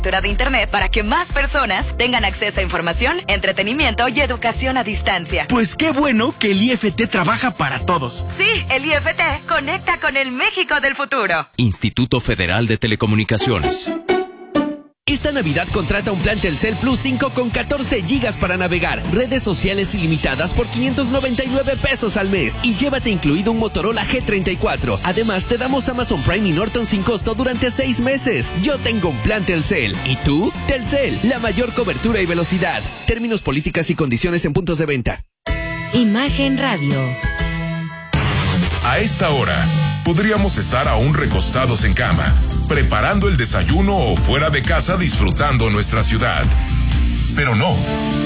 de Internet para que más personas tengan acceso a información, entretenimiento y educación a distancia. Pues qué bueno que el IFT trabaja para todos. Sí, el IFT conecta con el México del futuro. Instituto Federal de Telecomunicaciones. Esta Navidad contrata un plan Telcel Plus 5 con 14 gigas para navegar, redes sociales ilimitadas por 599 pesos al mes y llévate incluido un Motorola G34. Además, te damos Amazon Prime y Norton sin costo durante 6 meses. Yo tengo un plan Telcel. ¿Y tú? Telcel, la mayor cobertura y velocidad. Términos, políticas y condiciones en puntos de venta. Imagen Radio. A esta hora, podríamos estar aún recostados en cama, preparando el desayuno o fuera de casa disfrutando nuestra ciudad. Pero no,